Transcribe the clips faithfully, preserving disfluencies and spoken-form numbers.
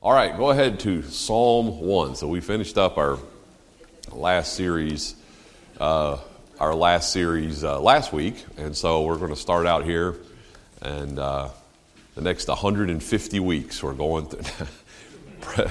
All right, go ahead to Psalm one. So we finished up our last series, uh, our last series uh, last week, and so we're going to start out here, and uh, the next one hundred fifty weeks we're going through.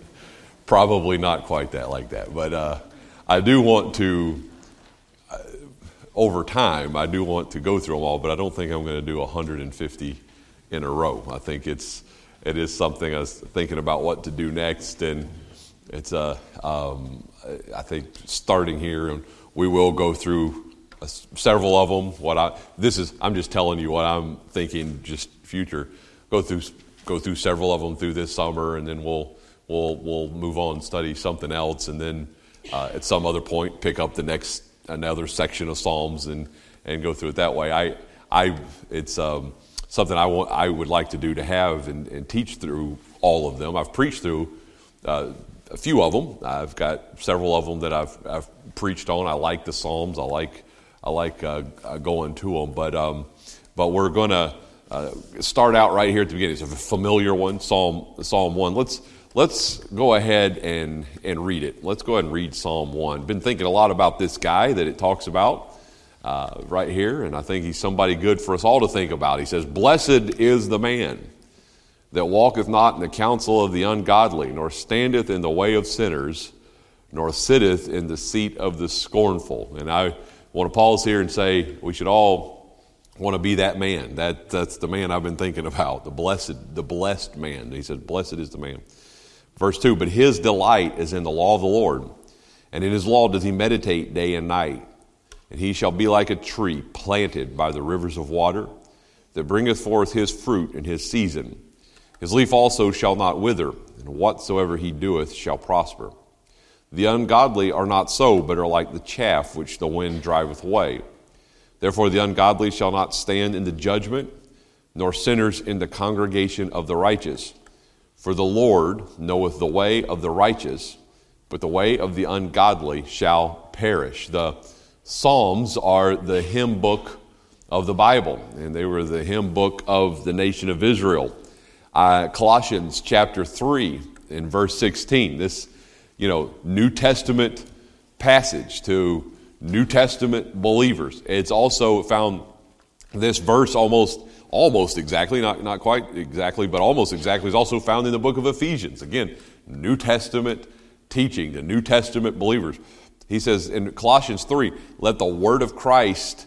Probably not quite that like that, but uh, I do want to, uh, over time, I do want to go through them all, but I don't think I'm going to do one hundred fifty in a row. I think it's It is something I was thinking about what to do next, and it's a. Uh, um, I think starting here, and we will go through uh, several of them. What I this is, I'm just telling you what I'm thinking. Just future, go through go through several of them through this summer, and then we'll we'll we'll move on and study something else, and then uh, at some other point pick up the next another section of Psalms and and go through it that way. I I it's. Um, Something I want, I would like to do to have and, and teach through all of them. I've preached through uh, a few of them. I've got several of them that I've, I've preached on. I like the Psalms. I like I like uh, going to them. But um, but we're going to uh, start out right here at the beginning. It's a familiar one, Psalm Psalm one. Let's let's go ahead and and read it. Let's go ahead and read Psalm one. Been thinking a lot about this guy that it talks about. Uh, right here, and I think he's somebody good for us all to think about. He says, "Blessed is the man that walketh not in the counsel of the ungodly, nor standeth in the way of sinners, nor sitteth in the seat of the scornful." And I want to pause here and say we should all want to be that man. That that's the man I've been thinking about, the blessed, the blessed man. He says, "Blessed is the man." Verse two, "But his delight is in the law of the Lord, and in his law does he meditate day and night. And he shall be like a tree planted by the rivers of water, that bringeth forth his fruit in his season. His leaf also shall not wither, and whatsoever he doeth shall prosper. The ungodly are not so, but are like the chaff which the wind driveth away. Therefore the ungodly shall not stand in the judgment, nor sinners in the congregation of the righteous. For the Lord knoweth the way of the righteous, but the way of the ungodly shall perish." The Psalms are the hymn book of the Bible, and they were the hymn book of the nation of Israel. Uh, Colossians chapter three in verse sixteen, this, you know, New Testament passage to New Testament believers. It's also found, this verse almost almost exactly, not, not quite exactly, but almost exactly, is also found in the book of Ephesians. Again, New Testament teaching, the New Testament believers. He says in Colossians three, "Let the word of Christ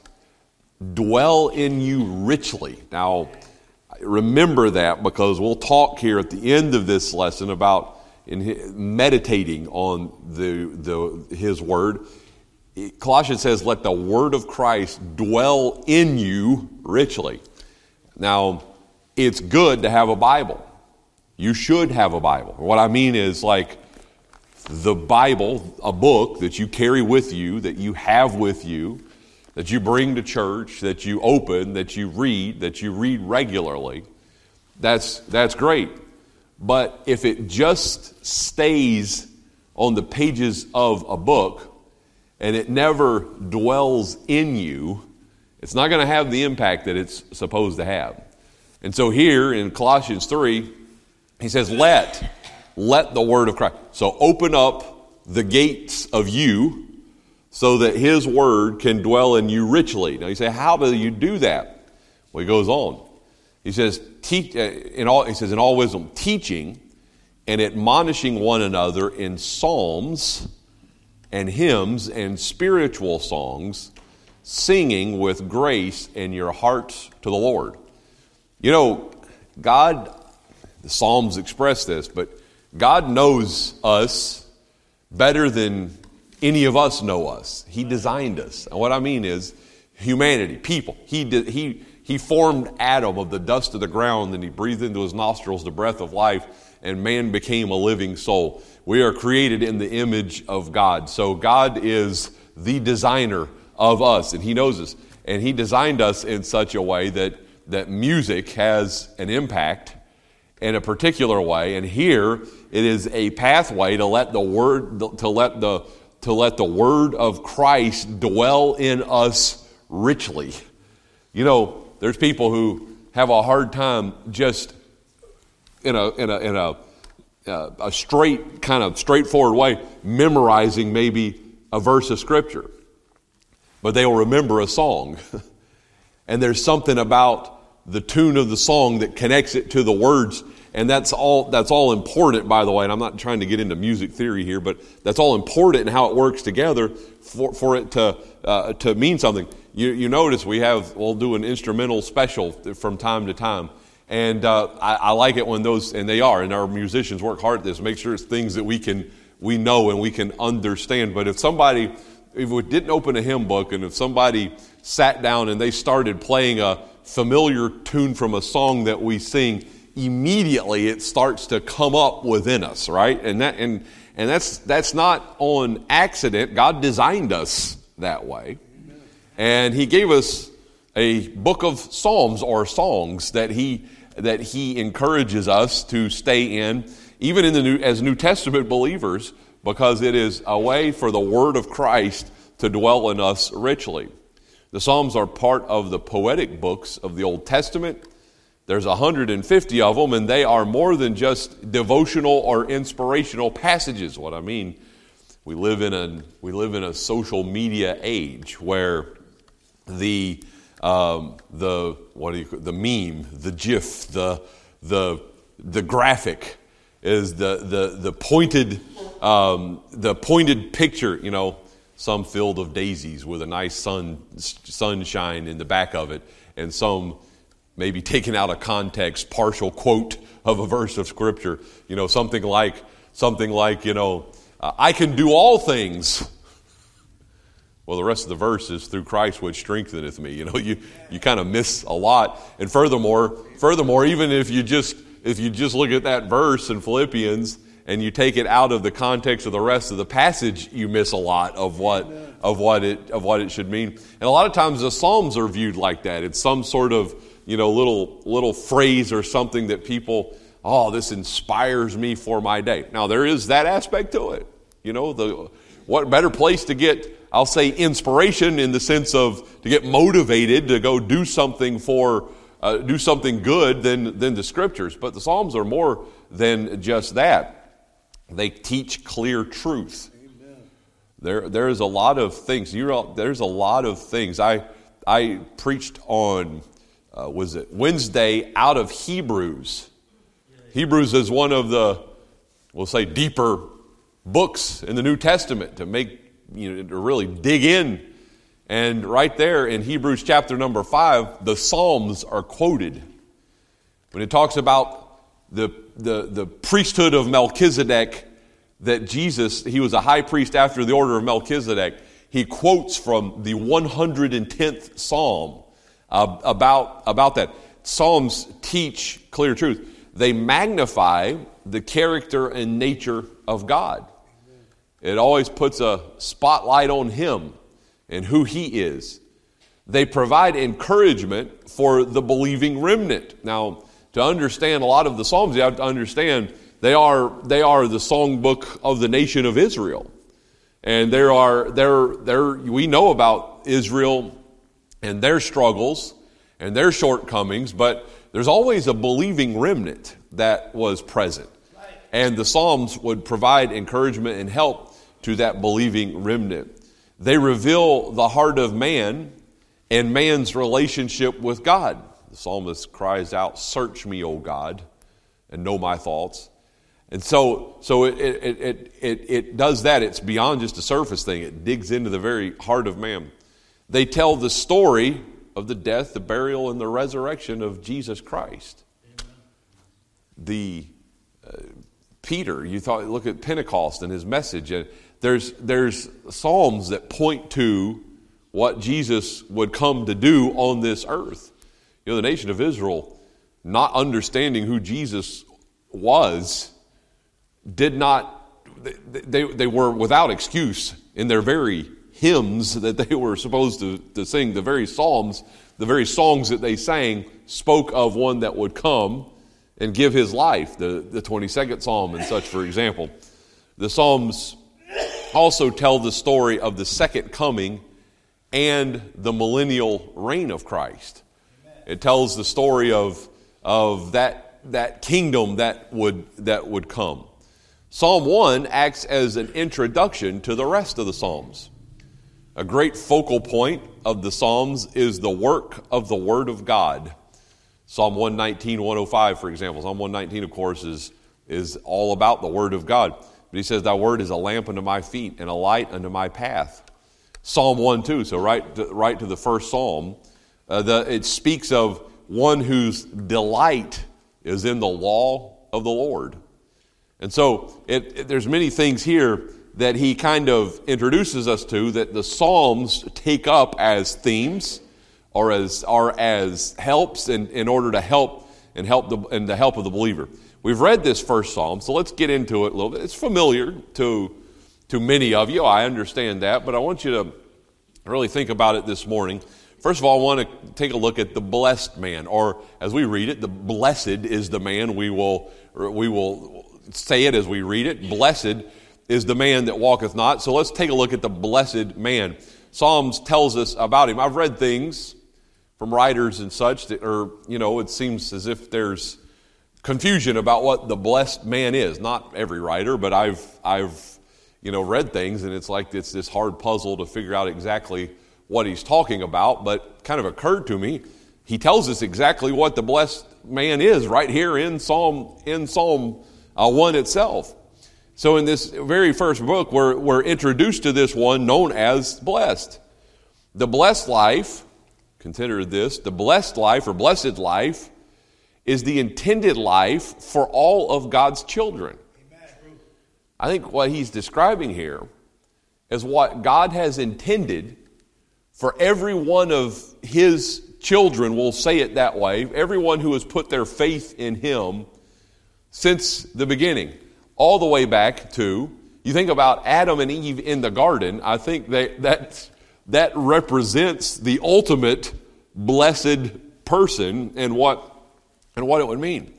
dwell in you richly." Now, remember that, because we'll talk here at the end of this lesson about in meditating on the, the his word. Colossians says, "Let the word of Christ dwell in you richly." Now, it's good to have a Bible. You should have a Bible. What I mean is, like, the Bible, a book that you carry with you, that you have with you, that you bring to church, that you open, that you read, that you read regularly, that's that's great. But if it just stays on the pages of a book and it never dwells in you, it's not going to have the impact that it's supposed to have. And so here in Colossians three, he says, let Let the word of Christ. So open up the gates of you so that his word can dwell in you richly. Now you say, how do you do that? Well, he goes on. He says, teach, in all, he says, in all wisdom, teaching and admonishing one another in psalms and hymns and spiritual songs, singing with grace in your hearts to the Lord. You know, God, the Psalms express this, but God knows us better than any of us know us. He designed us. And what I mean is humanity, people. He did, he he formed Adam of the dust of the ground, and he breathed into his nostrils the breath of life, and man became a living soul. We are created in the image of God. So God is the designer of us, and he knows us. And he designed us in such a way that, that music has an impact in a particular way, and here it is a pathway to let the word to let the to let the word of Christ dwell in us richly. You know, there's people who have a hard time just in a in a in a uh, a straight, kind of straightforward way, memorizing maybe a verse of Scripture. But they will remember a song. And there's something about the tune of the song that connects it to the words. And that's all that's all important, by the way. And I'm not trying to get into music theory here, but that's all important in how it works together for, for it to uh, to mean something. You, you notice we have, we'll do an instrumental special from time to time. And uh, I, I like it when those, and they are, and our musicians work hard at this, make sure it's things that we can, we know and we can understand. But if somebody, if we didn't open a hymn book, and if somebody sat down and they started playing a familiar tune from a song that we sing, immediately it starts to come up within us, right? And that, and and that's that's not on accident. God designed us that way. And He gave us a book of psalms or songs that He that He encourages us to stay in, even in the new, as New Testament believers, because it is a way for the Word of Christ to dwell in us richly. The Psalms are part of the poetic books of the Old Testament. There's one hundred fifty of them, and they are more than just devotional or inspirational passages. What I mean, we live in a we live in a social media age where the um, the what do you the meme, the GIF, the the the graphic is the the the pointed um, the pointed picture. You know, some field of daisies with a nice sun sunshine in the back of it, and some maybe taken out of context, partial quote of a verse of Scripture. You know, something like something like you know, uh, I can do all things. Well, the rest of the verse is through Christ which strengtheneth me. You know, you, you kind of miss a lot. And furthermore, furthermore, even if you just if you just look at that verse in Philippians and you take it out of the context of the rest of the passage, you miss a lot of what of what it of what it should mean. And a lot of times the Psalms are viewed like that. It's some sort of, you know, little little phrase or something that people, oh, this inspires me for my day. Now there is that aspect to it. You know, the what better place to get, I'll say, inspiration in the sense of to get motivated to go do something for, uh, do something good than, than the Scriptures. But the Psalms are more than just that. They teach clear truth. Amen. There, there is a lot of things. You know, there's a lot of things. I, I preached on, uh, was it Wednesday, out of Hebrews. Hebrews is one of the, we'll say, deeper books in the New Testament to make, you know, to really dig in. And right there in Hebrews chapter number five, the Psalms are quoted. When it talks about the, the, the priesthood of Melchizedek, that Jesus, he was a high priest after the order of Melchizedek, he quotes from the one hundred tenth Psalm uh, about, about that. Psalms teach clear truth. They magnify the character and nature of God. It always puts a spotlight on Him and who He is. They provide encouragement for the believing remnant. Now, to understand a lot of the Psalms, you have to understand they are they are the songbook of the nation of Israel. And there are there there we know about Israel and their struggles and their shortcomings, but there's always a believing remnant that was present. And the Psalms would provide encouragement and help to that believing remnant. They reveal the heart of man and man's relationship with God. The psalmist cries out, "Search me, O God, and know my thoughts." And so, so it, it, it, it, it does that. It's beyond just a surface thing. It digs into the very heart of man. They tell the story of the death, the burial, and the resurrection of Jesus Christ. Amen. The uh, Peter, you thought, look at Pentecost and his message. And there's there's psalms that point to what Jesus would come to do on this earth. You know, the nation of Israel, not understanding who Jesus was, did not, they, they, they were without excuse in their very hymns that they were supposed to, to sing. The very psalms, the very songs that they sang spoke of one that would come and give his life, the, the twenty-second Psalm and such, for example. The Psalms also tell the story of the second coming and the millennial reign of Christ. It tells the story of, of that, that kingdom that would, that would come. Psalm one acts as an introduction to the rest of the Psalms. A great focal point of the Psalms is the work of the Word of God. Psalm one nineteen, one oh five, for example. Psalm one nineteen, of course, is, is all about the Word of God. But he says, thy word is a lamp unto my feet and a light unto my path. Psalm one two, so right to, right to the first psalm, uh, the, it speaks of one whose delight is in the law of the Lord. And so it, it, there's many things here that he kind of introduces us to that the Psalms take up as themes or as are as helps in, in order to help and help the and the help of the believer. We've read this first psalm, so let's get into it a little bit. It's familiar to, to many of you. I understand that, but I want you to really think about it this morning. First of all, I want to take a look at the blessed man, or as we read it, the blessed is the man. We will we will say it as we read it. Blessed is the man that walketh not. So let's take a look at the blessed man. Psalms tells us about him. I've read things from writers and such that are, you know, it seems as if there's confusion about what the blessed man is. Not every writer, but I've I've you know read things, and it's like it's this hard puzzle to figure out exactly what he's talking about. But kind of occurred to me, he tells us exactly what the blessed man is right here in Psalm in Psalm uh, one itself. So in this very first book, we're we're introduced to this one known as blessed. The blessed life, consider this: the blessed life or blessed life is the intended life for all of God's children. Amen. I think what he's describing here is what God has intended for every one of his children, we'll say it that way, everyone who has put their faith in him since the beginning, all the way back to, you think about Adam and Eve in the garden, I think that that, that represents the ultimate blessed person and what and what it would mean.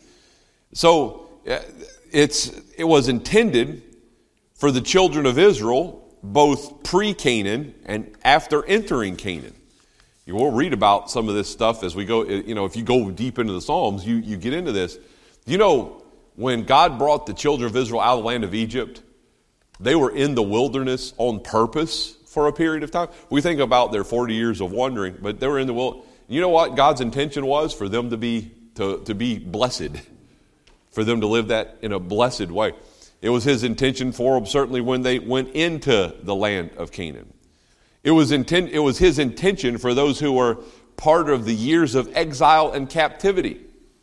So it's it was intended for the children of Israel, both pre-Canaan and after entering Canaan. You will read about some of this stuff as we go. You know, if you go deep into the Psalms, you, you get into this. You know, when God brought the children of Israel out of the land of Egypt, they were in the wilderness on purpose for a period of time. We think about their forty years of wandering, but they were in the wilderness. You know what God's intention was? For them to be To, to be blessed, for them to live that in a blessed way. It was his intention for them certainly when they went into the land of Canaan. It was intent, it was his intention for those who were part of the years of exile and captivity.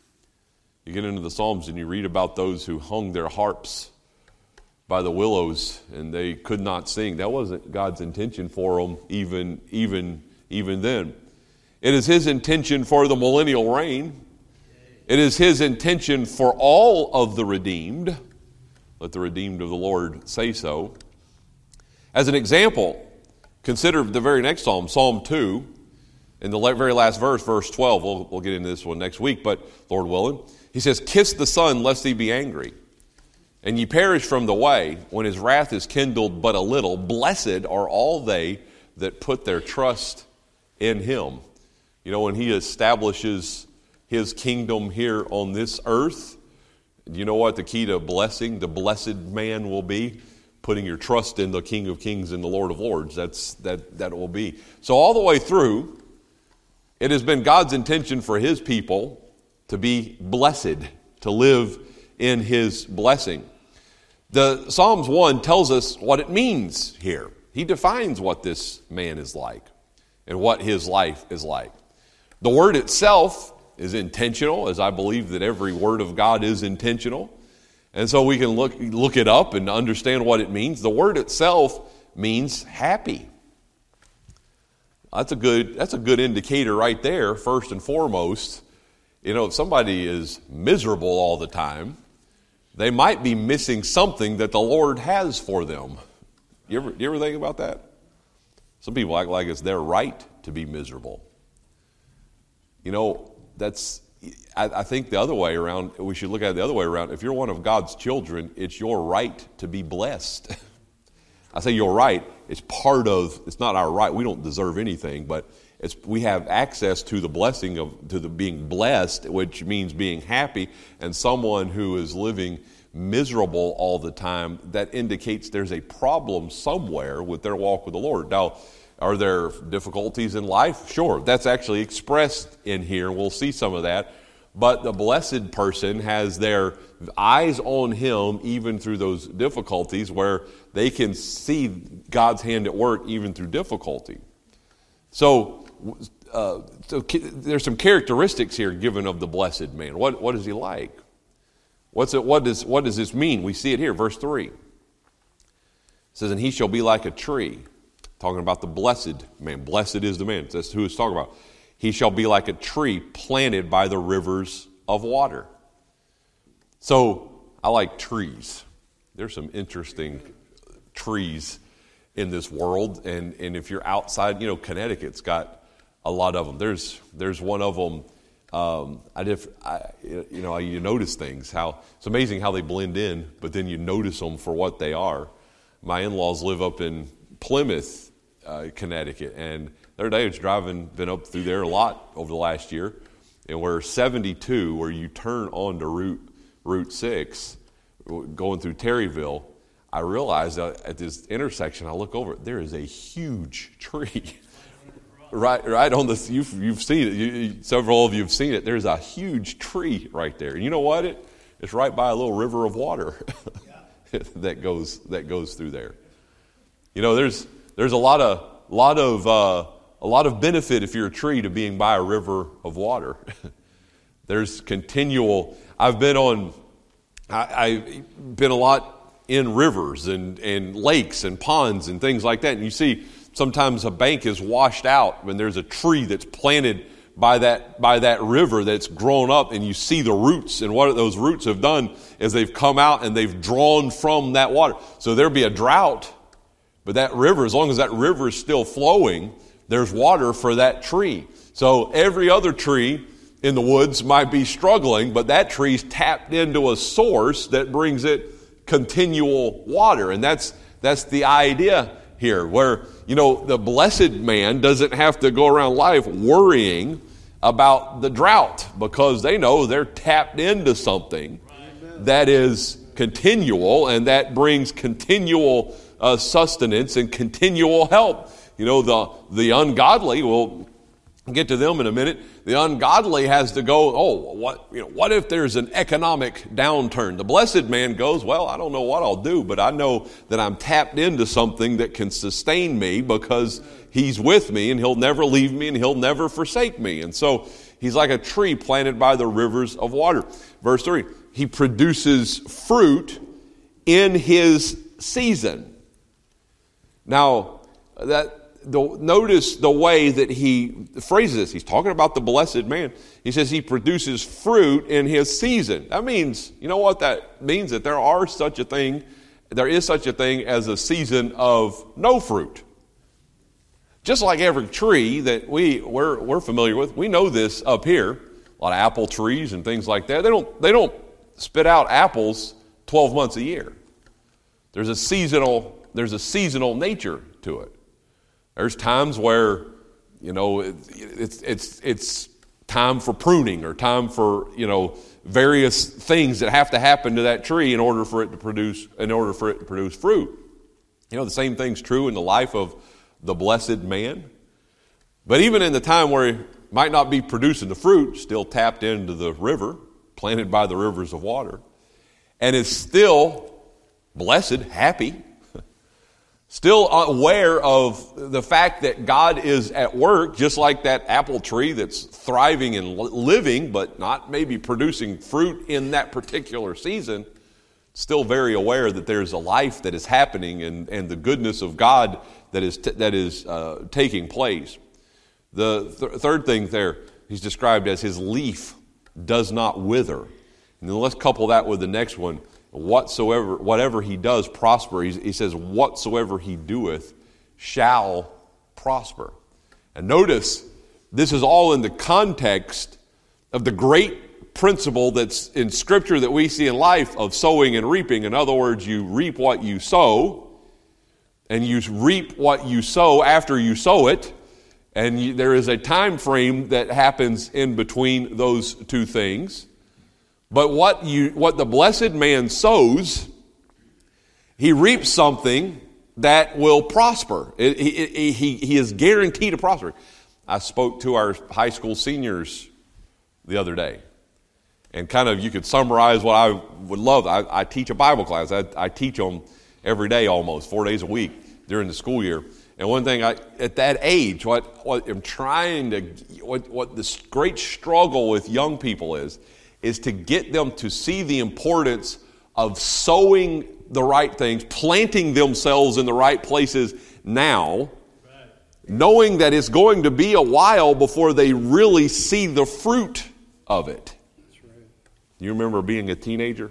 You get into the Psalms and you read about those who hung their harps by the willows and they could not sing. That wasn't God's intention for them even, even, even then. It is his intention for the millennial reign. It is his intention for all of the redeemed. Let the redeemed of the Lord say so. As an example, consider the very next psalm, Psalm two, in the very last verse, verse twelve. We'll, we'll get into this one next week, but Lord willing. He says, kiss the Son, lest he be angry, and ye perish from the way, when his wrath is kindled but a little. Blessed are all they that put their trust in him. You know, when he establishes his kingdom here on this earth, you know what the key to blessing the blessed man will be? Putting your trust in the King of Kings and the Lord of Lords. That's that that will be. So all the way through, it has been God's intention for his people to be blessed, to live in his blessing. The Psalms one tells us what it means here. He defines what this man is like and what his life is like. The word itself is intentional, as I believe that every word of God is intentional. And so we can look look it up and understand what it means. The word itself means happy. That's a good that's a good indicator right there, first and foremost. You know, if somebody is miserable all the time, they might be missing something that the Lord has for them. You ever you ever think about that? Some people act like it's their right to be miserable. You know, That's, I, I think the other way around, we should look at it the other way around. If you're one of God's children, it's your right to be blessed. I say your right, it's part of, it's not our right, we don't deserve anything, but it's we have access to the blessing of, to the being blessed, which means being happy, and someone who is living miserable all the time, that indicates there's a problem somewhere with their walk with the Lord. Now, are there difficulties in life? Sure. That's actually expressed in here. We'll see some of that. But the blessed person has their eyes on Him even through those difficulties, where they can see God's hand at work even through difficulty. So, uh, so there's some characteristics here given of the blessed man. What, what is he like? What's it, what, does, what does this mean? We see it here, verse three. It says, and he shall be like a tree. Talking about the blessed man. Blessed is the man. That's who it's talking about. He shall be like a tree planted by the rivers of water. So, I like trees. There's some interesting trees in this world. And, and if you're outside, you know, Connecticut's got a lot of them. There's there's one of them. Um, I, dif, I you know you notice things. How it's amazing how they blend in, but then you notice them for what they are. My in-laws live up in Plymouth, uh, Connecticut, and the other day I was driving, been up through there a lot over the last year, and we're seventy-two, where you turn onto Route Route six, going through Terryville. I realized that at this intersection, I look over, there is a huge tree. Right, right on the you've you've seen it. You, you, several of you have seen it. There's a huge tree right there. And you know what? It it's right by a little river of water that goes that goes through there. You know, there's there's a lot of lot of uh, a lot of benefit if you're a tree to being by a river of water. There's continual. I've been on. I, I've been a lot in rivers and and lakes and ponds and things like that. And you see, sometimes a bank is washed out when there's a tree that's planted by that by that river that's grown up, and you see the roots, and what those roots have done is they've come out and they've drawn from that water. So there'll be a drought, but that river, as long as that river is still flowing, there's water for that tree. So every other tree in the woods might be struggling, but that tree's tapped into a source that brings it continual water, and that's that's the idea here, where, you know, the blessed man doesn't have to go around life worrying about the drought, because they know they're tapped into something that is continual and that brings continual uh, sustenance and continual help. You know, the the ungodly, we'll get to them in a minute. The ungodly has to go, oh, what you know, what if there's an economic downturn? The blessed man goes, well, I don't know what I'll do, but I know that I'm tapped into something that can sustain me, because He's with me, and He'll never leave me, and He'll never forsake me. And so he's like a tree planted by the rivers of water. Verse three, he produces fruit in his season. Now, that The, notice the way that he phrases this. He's talking about the blessed man. He says he produces fruit in his season. That means, you know what that means? That there are such a thing, there is such a thing as a season of no fruit. Just like every tree that we, we're, we're familiar with, we know this up here. A lot of apple trees and things like that. They don't, they don't spit out apples twelve months a year. There's a seasonal, there's a seasonal nature to it. There's times where, you know, it's it's it's time for pruning, or time for, you know, various things that have to happen to that tree in order for it to produce in order for it to produce fruit. You know, the same thing's true in the life of the blessed man. But even in the time where he might not be producing the fruit, still tapped into the river, planted by the rivers of water, and is still blessed, happy, still aware of the fact that God is at work, just like that apple tree that's thriving and living, but not maybe producing fruit in that particular season. Still very aware that there's a life that is happening, and, and the goodness of God that is t- that is uh, taking place. The th- third thing there, he's described as his leaf does not wither. And then let's couple that with the next one. Whatsoever, whatever he does prosper. He, he says, whatsoever he doeth shall prosper. And notice, this is all in the context of the great principle that's in Scripture that we see in life of sowing and reaping. In other words, you reap what you sow, and you reap what you sow after you sow it. And you, there is a time frame that happens in between those two things. But what you what the blessed man sows, he reaps something that will prosper. It, he, he, he is guaranteed to prosper. I spoke to our high school seniors the other day, and kind of you could summarize what I would love. I, I teach a Bible class. I, I teach them every day almost, four days a week during the school year. And one thing, I, at that age, what, what I'm trying to, what, what this great struggle with young people is, is to get them to see the importance of sowing the right things, planting themselves in the right places now, right, knowing that it's going to be a while before they really see the fruit of it. That's right. Do you remember being a teenager?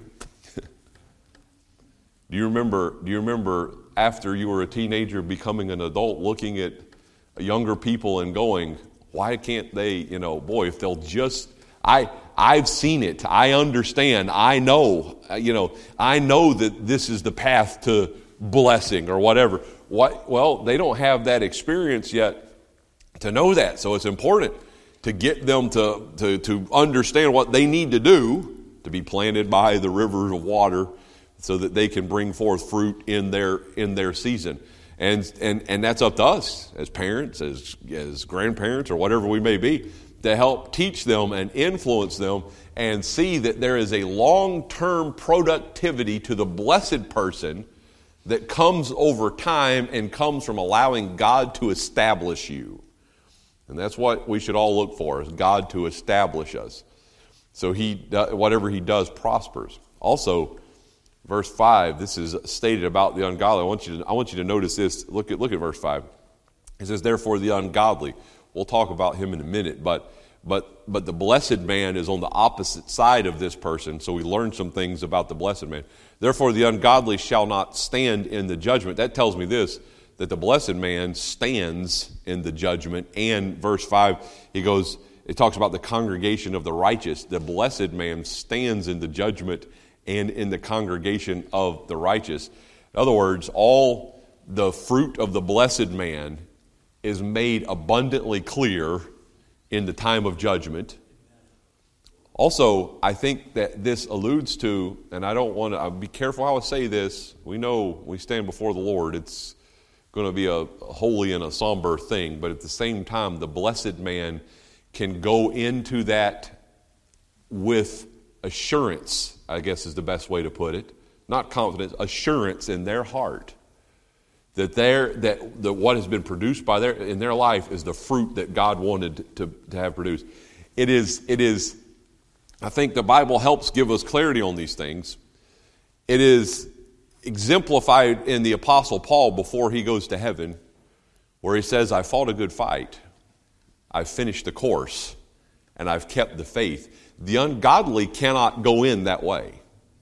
Do you remember, do you remember after you were a teenager becoming an adult, looking at younger people and going, why can't they, you know, boy, if they'll just, I, I've seen it, I understand, I know, you know, I know that this is the path to blessing or whatever. What, well, they don't have that experience yet to know that, so it's important to get them to, to, to understand what they need to do to be planted by the rivers of water so that they can bring forth fruit in their in their season. And and and that's up to us as parents, as as grandparents, or whatever we may be, to help teach them and influence them and see that there is a long-term productivity to the blessed person that comes over time and comes from allowing God to establish you. And that's what we should all look for, is God to establish us. So he, whatever he does prospers. Also, verse five, this is stated about the ungodly. I want you to, I want you to notice this. Look at, look at verse five. It says, therefore the ungodly. We'll talk about him in a minute, but but but the blessed man is on the opposite side of this person, so we learn some things about the blessed man. Therefore the ungodly shall not stand in the judgment. That tells me this, that the blessed man stands in the judgment. And verse five, he goes, it talks about the congregation of the righteous. The blessed man stands in the judgment and in the congregation of the righteous. In other words, all the fruit of the blessed man is made abundantly clear in the time of judgment. Also, I think that this alludes to, and I don't want to, I'll be careful how I say this. We know we stand before the Lord. It's going to be a holy and a somber thing, but at the same time, the blessed man can go into that with assurance, I guess is the best way to put it. Not confidence, assurance in their heart that their that the what has been produced by their in their life is the fruit that God wanted to, to have produced. It is it is I think the Bible helps give us clarity on these things. It is exemplified in the Apostle Paul before he goes to heaven, where he says, I fought a good fight, I've finished the course, and I've kept the faith. The ungodly cannot go in that way.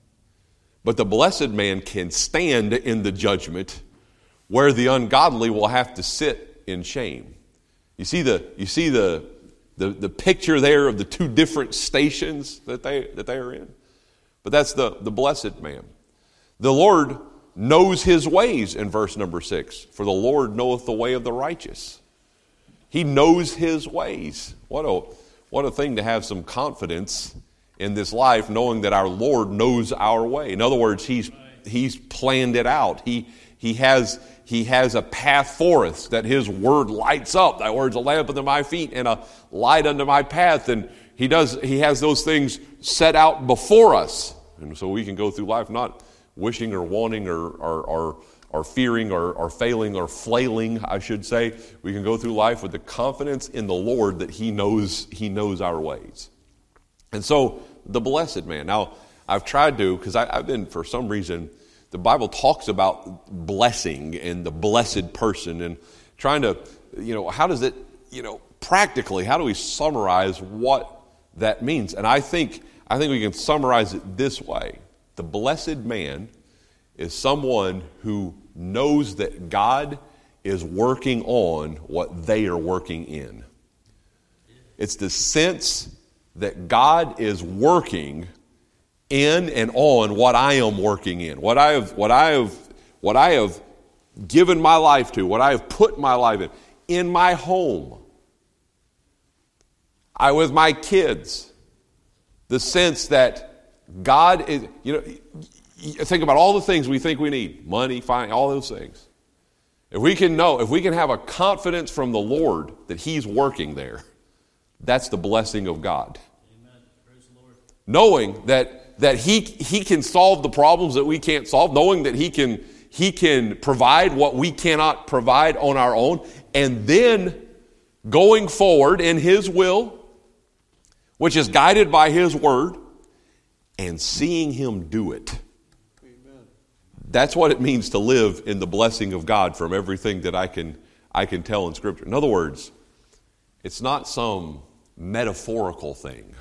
But the blessed man can stand in the judgment where the ungodly will have to sit in shame. You see the you see the the, the picture there of the two different stations that they that they are in. But that's the, the blessed man. The Lord knows his ways in verse number six. For the Lord knoweth the way of the righteous. He knows his ways. What a what a thing to have some confidence in this life, knowing that our Lord knows our way. In other words, He's He's planned it out. He He has He has a path for us that His Word lights up. Thy word's a lamp unto my feet and a light unto my path. And He does He has those things set out before us, and so we can go through life not wishing or wanting or or, or or fearing or, or failing or flailing, I should say. We can go through life with the confidence in the Lord that He knows He knows our ways. And so, the blessed man. Now, I've tried to, because I've been, for some reason, the Bible talks about blessing and the blessed person and trying to, you know, how does it, you know, practically, how do we summarize what that means? And I think, I think we can summarize it this way. The blessed man is someone who knows that God is working on what they are working in. It's the sense that God is working in and on what I am working in, what I have, what I have, what I have given my life to, what I have put my life in, in my home, I with my kids. The sense that God is, you know, think about all the things we think we need. Money, fine, all those things. If we can know, if we can have a confidence from the Lord that He's working there, that's the blessing of God. Amen. Praise the Lord. Knowing that, that he, he can solve the problems that we can't solve, knowing that he can, he can provide what we cannot provide on our own, and then going forward in His will, which is guided by His word, and seeing Him do it. That's what it means to live in the blessing of God from everything that I can I can tell in Scripture. In other words, it's not some metaphorical thing.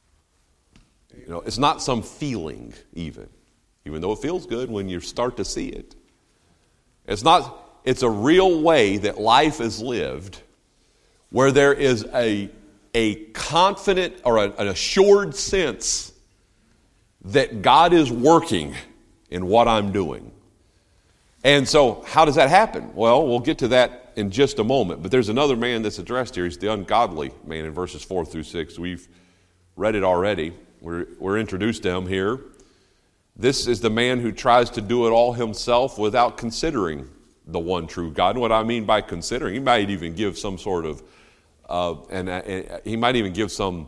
You know, it's not some feeling even, even though it feels good when you start to see it. It's not. It's a real way that life is lived, where there is a a confident or a, an assured sense that God is working in what I'm doing. And so how does that happen? Well, we'll get to that in just a moment. But there's another man that's addressed here. He's the ungodly man in verses four through six. We've read it already. We're, we're introduced to him here. This is the man who tries to do it all himself without considering the one true God. And what I mean by considering, he might even give some sort of, uh, and, uh, and he might even give some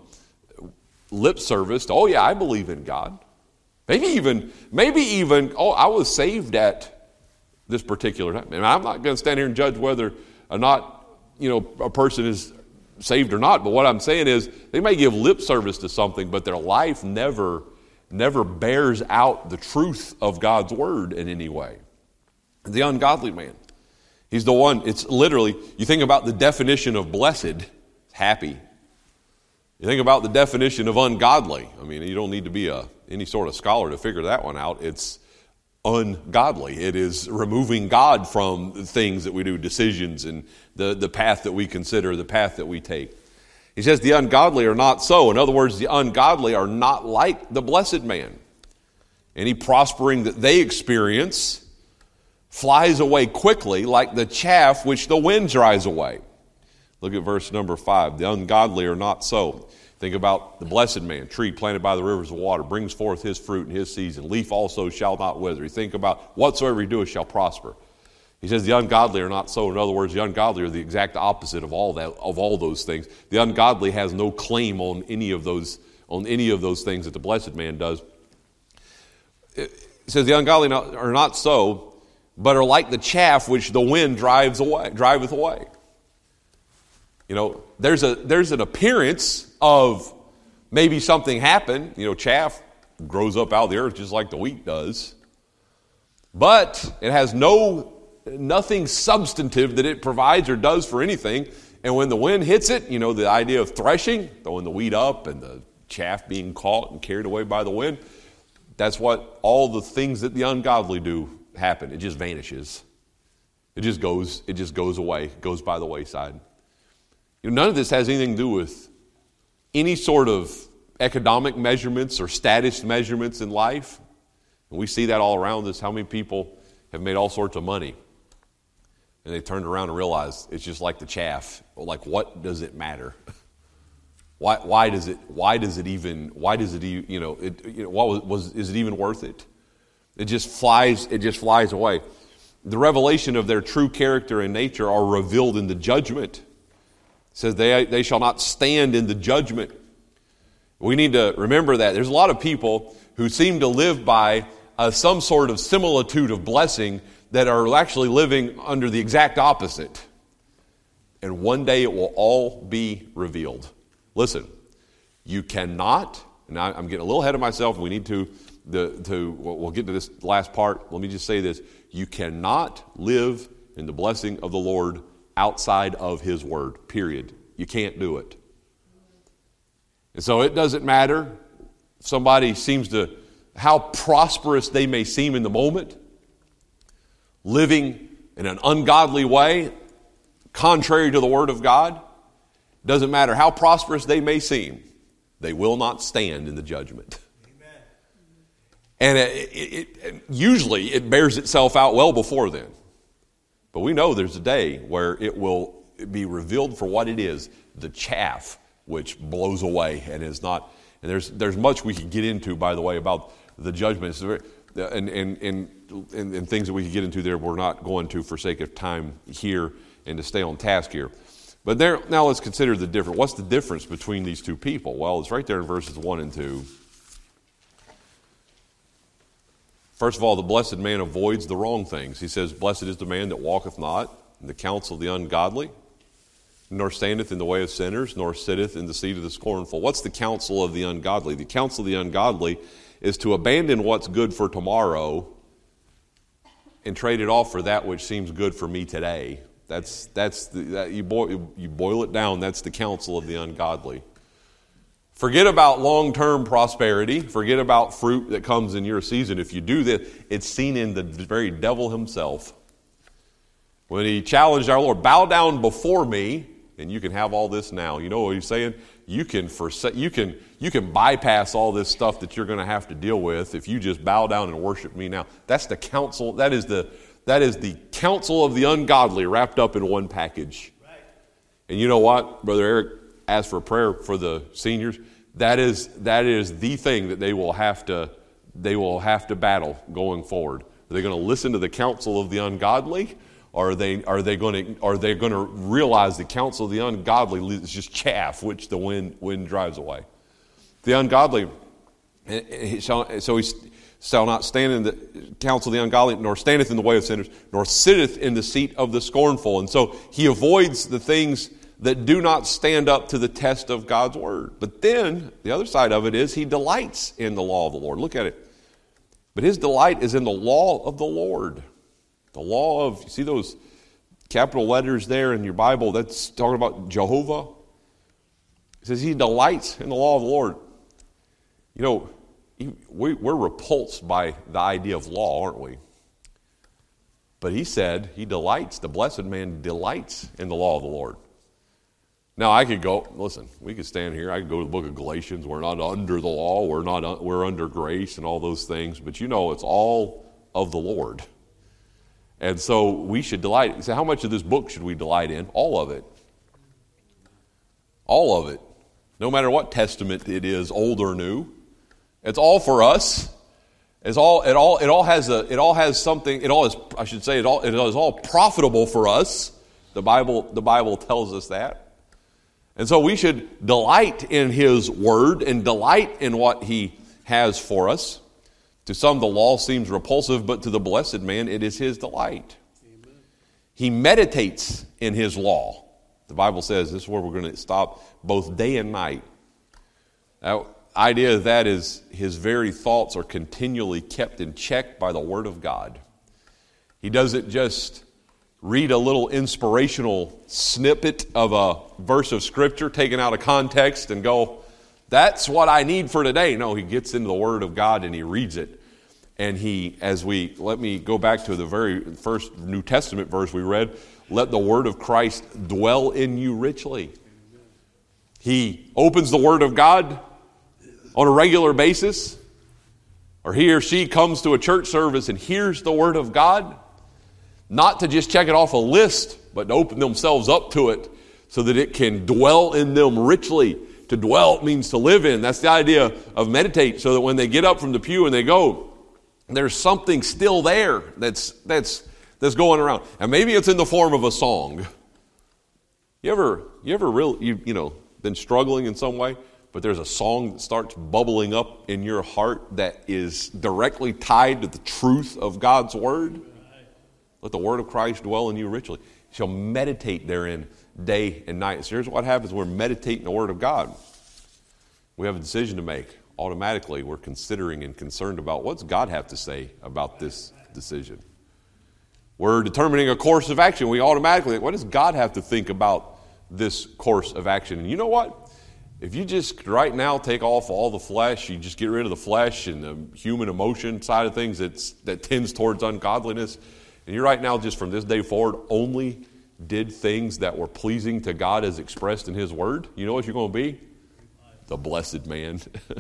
lip service to, oh yeah, I believe in God. Maybe even, maybe even, oh, I was saved at this particular time. And I'm not going to stand here and judge whether or not, you know, a person is saved or not. But what I'm saying is they may give lip service to something, but their life never, never bears out the truth of God's word in any way. The ungodly man, he's the one, it's literally, you think about the definition of blessed, happy. You think about the definition of ungodly. I mean, you don't need to be a any sort of scholar to figure that one out. It's ungodly. It is removing God from the things that we do, decisions and the, the path that we consider, the path that we take. He says the ungodly are not so. In other words, the ungodly are not like the blessed man. Any prospering that they experience flies away quickly like the chaff which the wind dries away. Look at verse number five. The ungodly are not so. Think about the blessed man, tree planted by the rivers of water, brings forth his fruit in his season. Leaf also shall not wither. You think about whatsoever he doeth shall prosper. He says the ungodly are not so. In other words, the ungodly are the exact opposite of all that, of all those things. The ungodly has no claim on any of those, on any of those things that the blessed man does. It says the ungodly are not so, but are like the chaff which the wind drives away, driveth away. You know, there's a there's an appearance of maybe something happened. You know, chaff grows up out of the earth just like the wheat does. But it has no nothing substantive that it provides or does for anything. And when the wind hits it, you know, the idea of threshing, throwing the wheat up and the chaff being caught and carried away by the wind, that's what all the things that the ungodly do happen. It just vanishes. It just goes, it just goes away, goes by the wayside. You know, none of this has anything to do with any sort of economic measurements or status measurements in life. And we see that all around us. How many people have made all sorts of money? And they turned around and realized it's just like the chaff. Like, what does it matter? Why, why does it, why does it even, why does it, you know, it, you know, what was, was, is it even worth it? It just flies, it just flies away. The revelation of their true character and nature are revealed in the judgment. It says they, they shall not stand in the judgment. We need to remember that. There's a lot of people who seem to live by uh, some sort of similitude of blessing that are actually living under the exact opposite. And one day it will all be revealed. Listen, you cannot, and I, I'm getting a little ahead of myself. We need to, the, to, we'll get to this last part. Let me just say this. You cannot live in the blessing of the Lord outside of His word, period. You can't do it. And so it doesn't matter if somebody seems to, how prosperous they may seem in the moment, living in an ungodly way, contrary to the word of God. Doesn't matter how prosperous they may seem, they will not stand in the judgment. Amen. And it, it, it, usually it bears itself out well before then. But we know there's a day where it will be revealed for what it is, the chaff which blows away and is not And there's there's much we could get into, by the way, about the judgment. It's very, and, and, and, and, and things that we could get into there we're not going to for sake of time here and to stay on task here. But there, now let's consider the difference. What's the difference between these two people? Well, it's right there in verses one and two. First of all, the blessed man avoids the wrong things. He says, blessed is the man that walketh not in the counsel of the ungodly, nor standeth in the way of sinners, nor sitteth in the seat of the scornful. What's the counsel of the ungodly? The counsel of the ungodly is to abandon what's good for tomorrow and trade it off for that which seems good for me today. That's that's the, that you boil you boil it down. That's the counsel of the ungodly. Forget about long-term prosperity. Forget about fruit that comes in your season. If you do this, it's seen in the very devil himself. When he challenged our Lord, bow down before me, and you can have all this now. You know what he's saying? You can forsa- you can you can bypass all this stuff that you're going to have to deal with if you just bow down and worship me now. That's the counsel. That is the that is the counsel of the ungodly wrapped up in one package. Right. And you know what, Brother Eric asked for a prayer for the seniors. That is that is the thing that they will have to they will have to battle going forward. Are they going to listen to the counsel of the ungodly? Or are they are they going to are they going to realize the counsel of the ungodly is just chaff, which the wind wind drives away? The ungodly, so he shall not stand in the counsel of the ungodly, nor standeth in the way of sinners, nor sitteth in the seat of the scornful. And so he avoids the things that do not stand up to the test of God's word. But then the other side of it is he delights in the law of the Lord. Look at it. But his delight is in the law of the Lord. The law of, you see those capital letters there in your Bible? That's talking about Jehovah. It says he delights in the law of the Lord. You know, we, we're repulsed by the idea of law, aren't we? But he said he delights, the blessed man delights in the law of the Lord. Now I could go, listen, we could stand here, I could go to the book of Galatians. We're not under the law, we're not we're under grace and all those things. But you know, it's all of the Lord. And so we should delight. So how much of this book should we delight in? All of it. All of it. No matter what testament it is, old or new. It's all for us. It's all it all it all has a it all has something, it all is I should say it all it is all profitable for us. The Bible the Bible tells us that. And so we should delight in his word and delight in what he has for us. To some, the law seems repulsive, but to the blessed man, it is his delight. Amen. He meditates in his law. The Bible says, this is where we're going to stop, both day and night. The idea of that is his very thoughts are continually kept in check by the Word of God. He doesn't just read a little inspirational snippet of a verse of Scripture taken out of context and go, that's what I need for today. No, he gets into the Word of God and he reads it. And he, as we, let me go back to the very first New Testament verse we read, let the Word of Christ dwell in you richly. He opens the Word of God on a regular basis, or he or she comes to a church service and hears the Word of God, not to just check it off a list, but to open themselves up to it so that it can dwell in them richly. To dwell means to live in. That's the idea of meditate, so that when they get up from the pew and they go, there's something still there that's that's that's going around. And maybe it's in the form of a song. You ever you ever really you you know been struggling in some way, but there's a song that starts bubbling up in your heart that is directly tied to the truth of God's word? Let the word of Christ dwell in you richly. You shall meditate therein day and night. So here's what happens when we're meditating the Word of God. We have a decision to make. Automatically, we're considering and concerned about what's God have to say about this decision. We're determining a course of action. We automatically, what does God have to think about this course of action? And you know what? If you just right now take off all the flesh, you just get rid of the flesh and the human emotion side of things that's, that tends towards ungodliness, and you right now just from this day forward only did things that were pleasing to God as expressed in his word, you know what you're going to be? The blessed man.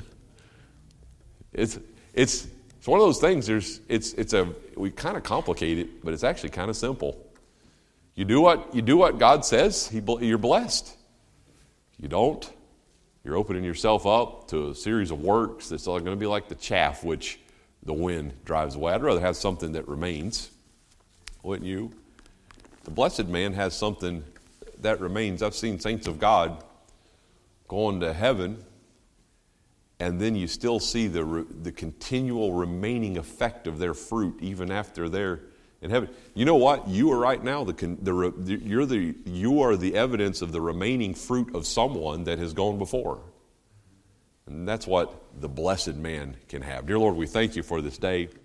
it's it's it's one of those things. There's it's it's a we kind of complicate it, but it's actually kind of simple. You do what you do what God says, he, you're blessed. You don't, You're opening yourself up to a series of works that's all going to be like the chaff which the wind drives away. I'd rather have something that remains, wouldn't you? The blessed man has something that remains. I've seen saints of God going to heaven, and then you still see the re, the continual remaining effect of their fruit even after they're in heaven. You know what? You are right now the, the you're the you are the evidence of the remaining fruit of someone that has gone before, and that's what the blessed man can have. Dear Lord, we thank you for this day.